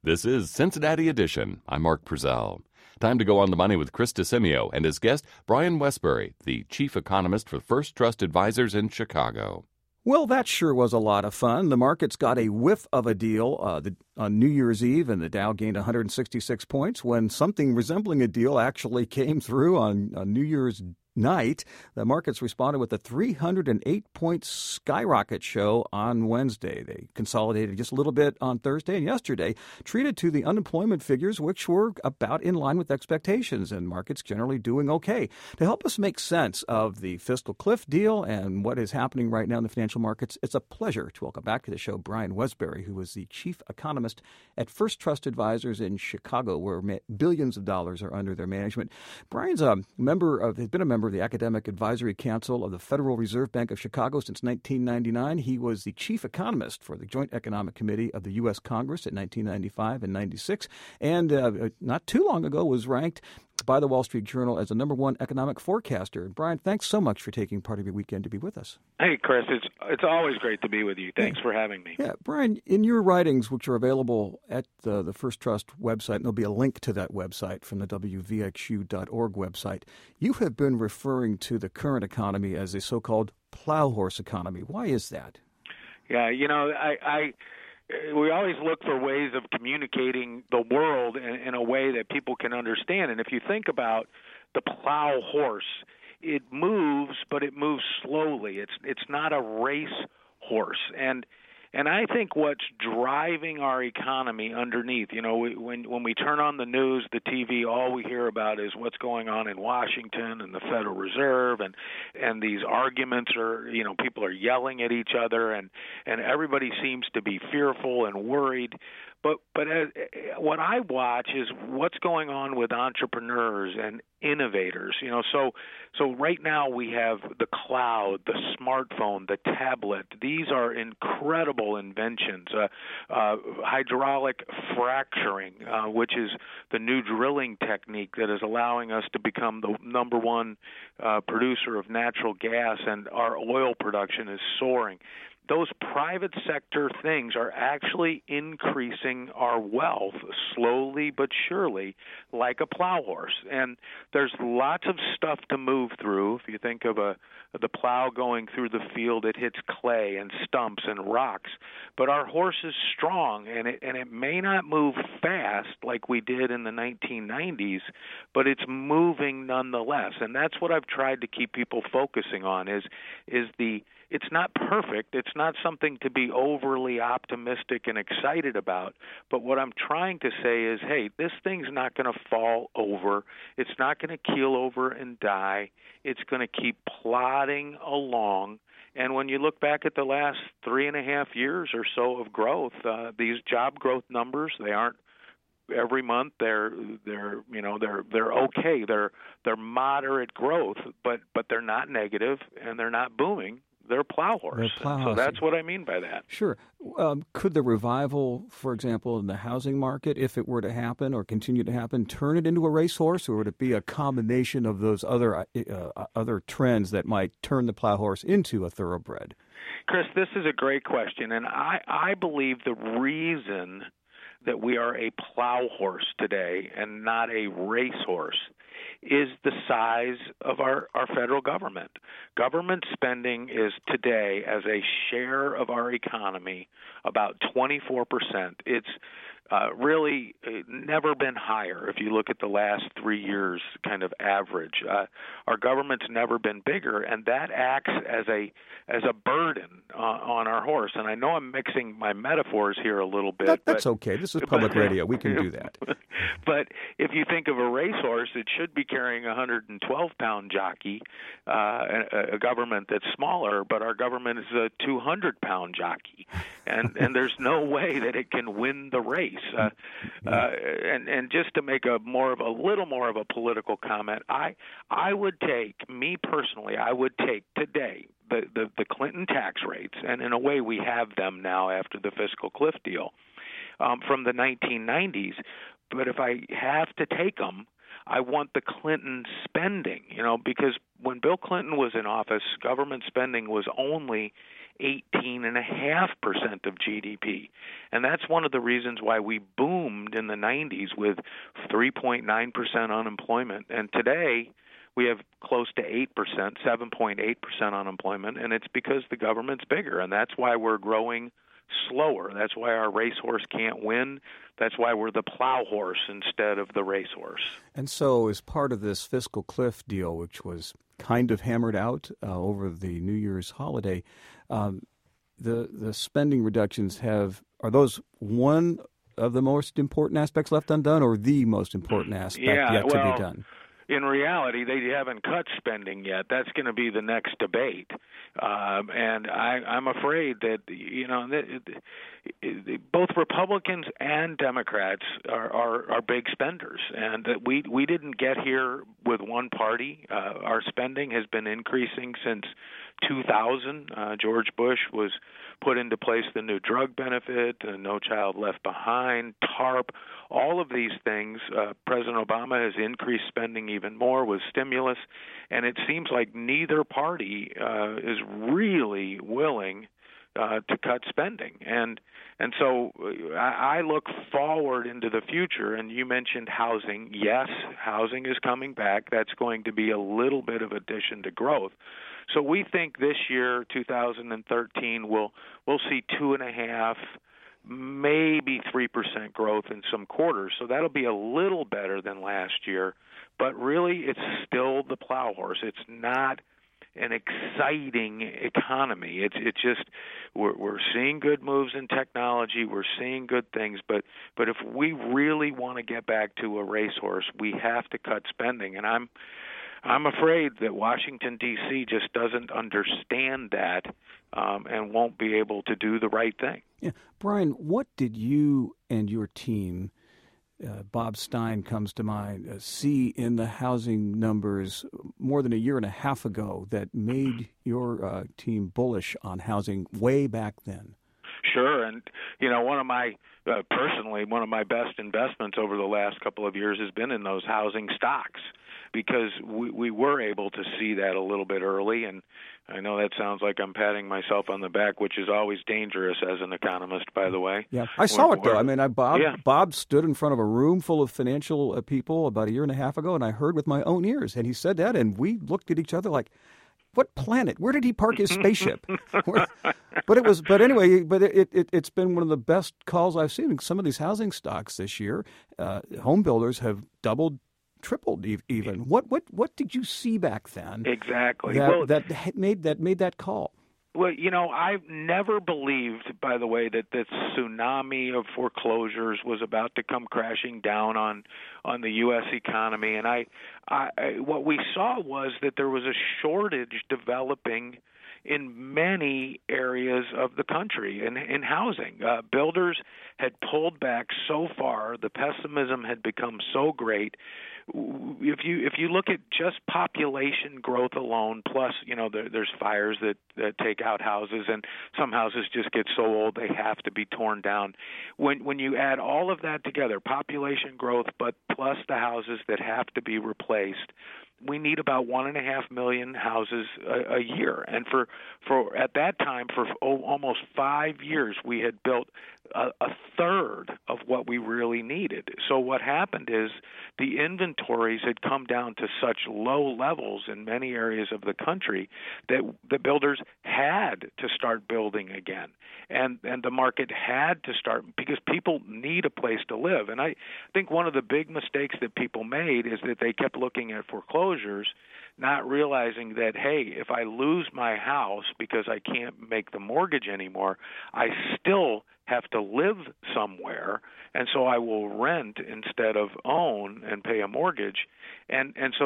This is Cincinnati Edition. I'm Mark Purcell. Time to go on the money with Chris DeSimio and his guest, Brian Wesbury, the chief economist for First Trust Advisors in Chicago. Well, that sure was a lot of fun. The markets got a whiff of a deal on New Year's Eve, and the Dow gained 166 points when something resembling a deal actually came through on New Year's night. The markets responded with a 308-point skyrocket show on Wednesday. They consolidated just a little bit on Thursday and yesterday, treated to the unemployment figures, which were about in line with expectations, and markets generally doing okay. To help us make sense of the fiscal cliff deal and what is happening right now in the financial markets, it's a pleasure to welcome back to the show Brian Wesbury, who is the chief economist at First Trust Advisors in Chicago, where billions of dollars are under their management. Brian's has been a member of the Academic Advisory Council of the Federal Reserve Bank of Chicago since 1999. He was the chief economist for the Joint Economic Committee of the U.S. Congress in 1995 and 96, and not too long ago was ranked by the Wall Street Journal as the #1 economic forecaster. Brian, thanks so much for taking part of your weekend to be with us. Hey, Chris, it's always great to be with you. Thanks for having me. Yeah, Brian, in your writings, which are available at the First Trust website, and there'll be a link to that website from the WVXU.org website, you have been referring to the current economy as a so-called plow horse economy. Why is that? Yeah, we always look for ways of communicating the world in a way that people can understand. And if you think about the plow horse, it moves, but it moves slowly. It's not a race horse. And I think what's driving our economy underneath, when we turn on the news, the TV, all we hear about is what's going on in Washington and the Federal Reserve, and these arguments are, people are yelling at each other, and everybody seems to be fearful and worried. But what I watch is what's going on with entrepreneurs and innovators. So right now we have the cloud, the smartphone, the tablet. These are incredible inventions. Hydraulic fracturing, which is the new drilling technique that is allowing us to become the #1 producer of natural gas, and our oil production is soaring. Those private sector things are actually increasing our wealth slowly but surely, like a plow horse. And there's lots of stuff to move through. If you think of the plow going through the field, it hits clay and stumps and rocks. But our horse is strong, and it may not move fast like we did in the 1990s, but it's moving nonetheless. And that's what I've tried to keep people focusing on is it's not perfect. It's not something to be overly optimistic and excited about. But what I'm trying to say is, hey, this thing's not going to fall over. It's not going to keel over and die. It's going to keep plodding along. And when you look back at the last 3.5 years or so of growth, these job growth numbers, they aren't every month. They're okay. They're moderate growth, but they're not negative and they're not booming. They're plow horse. So that's what I mean by that. Sure. Could the revival, for example, in the housing market, if it were to happen or continue to happen, turn it into a racehorse, or would it be a combination of those other trends that might turn the plow horse into a thoroughbred? Chris, this is a great question, and I believe the reason that we are a plow horse today and not a racehorse is the size of our federal government. Government spending is today, as a share of our economy, about 24%. It's really never been higher if you look at the last 3 years kind of average. Our government's never been bigger, and that acts as a burden on our horse. And I know I'm mixing my metaphors here a little bit. That's okay. This is public radio. We can do that. But if you think of a racehorse, it should be carrying a 112-pound jockey, a government that's smaller, but our government is a 200-pound jockey. And there's no way that it can win the race. And just to make a little more of a political comment, I would take today the Clinton tax rates, and in a way we have them now after the fiscal cliff deal from the 1990s. But if I have to take them, I want the Clinton spending, because when Bill Clinton was in office, government spending was only 18.5% of GDP. And that's one of the reasons why we boomed in the 90s with 3.9% unemployment. And today, we have close to 8%, 7.8% unemployment, and it's because the government's bigger, and that's why we're growing slower. That's why our racehorse can't win. That's why we're the plow horse instead of the racehorse. And so as part of this fiscal cliff deal, which was kind of hammered out over the New Year's holiday, the spending reductions are those one of the most important aspects left undone, or the most important aspect yet to be done? In reality, they haven't cut spending yet. That's going to be the next debate, and I'm afraid that both Republicans and Democrats are big spenders, and that we didn't get here with one party. Our spending has been increasing since 2000. George Bush was put into place the new drug benefit, No Child Left Behind, TARP, all of these things. President Obama has increased spending even more with stimulus, and it seems like neither party is really willing to cut spending. And so I look forward into the future, and you mentioned housing. Yes, housing is coming back. That's going to be a little bit of addition to growth. So we think this year, 2013, we'll see 2.5%, maybe 3% growth in some quarters. So that'll be a little better than last year. But really, it's still the plow horse. It's not an exciting economy. It's just we're seeing good moves in technology. We're seeing good things. But if we really want to get back to a racehorse, we have to cut spending. And I'm afraid that Washington, D.C. just doesn't understand that and won't be able to do the right thing. Yeah. Brian, what did you and your team, Bob Stein comes to mind, see in the housing numbers more than a year and a half ago that made your team bullish on housing way back then? Sure, and one of my best investments over the last couple of years has been in those housing stocks, because we were able to see that a little bit early. And I know that sounds like I'm patting myself on the back, which is always dangerous as an economist, by the way. Yeah, I saw it, though. I mean, Bob stood in front of a room full of financial people about a year and a half ago, and I heard with my own ears. And he said that, and we looked at each other like, what planet? Where did he park his spaceship? It's been one of the best calls I've seen in some of these housing stocks this year. Home builders have doubled, tripled even. What did you see back then? Exactly. That made that call. Well, I've never believed, by the way, that this tsunami of foreclosures was about to come crashing down on the U.S. economy. And I what we saw was that there was a shortage developing in many areas of the country in housing. Builders had pulled back so far. The pessimism had become so great. If you look at just population growth alone, plus there's fires that take out houses, and some houses just get so old they have to be torn down. When you add all of that together, population growth, but plus the houses that have to be replaced, we need about 1.5 million houses a year. And for at that time, for almost 5 years, we had built a third of what we really needed. So what happened is the inventories had come down to such low levels in many areas of the country that the builders had to start building again. And the market had to start, because people need a place to live. And I think one of the big mistakes that people made is that they kept looking at foreclosures, not realizing that, hey, if I lose my house because I can't make the mortgage anymore, I still have to live somewhere, and so I will rent instead of own and pay a mortgage. And so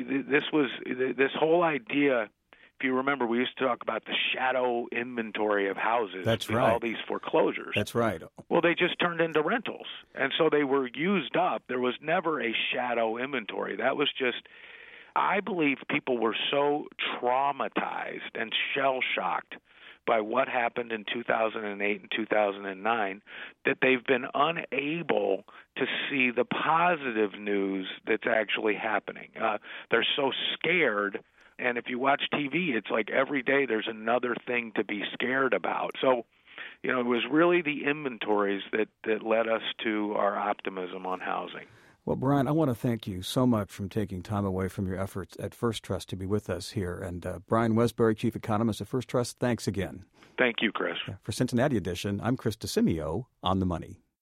this whole idea, if you remember, we used to talk about the shadow inventory of houses. That's right. All these foreclosures. That's right. Well, they just turned into rentals, and so they were used up. There was never a shadow inventory. That was just, I believe people were so traumatized and shell-shocked by what happened in 2008 and 2009 that they've been unable to see the positive news that's actually happening. They're so scared And if you watch TV, it's like every day there's another thing to be scared about. So, it was really the inventories that led us to our optimism on housing. Well, Brian, I want to thank you so much for taking time away from your efforts at First Trust to be with us here. And Brian Wesbury, Chief Economist at First Trust, thanks again. Thank you, Chris. For Cincinnati Edition, I'm Chris DeCimio on the Money.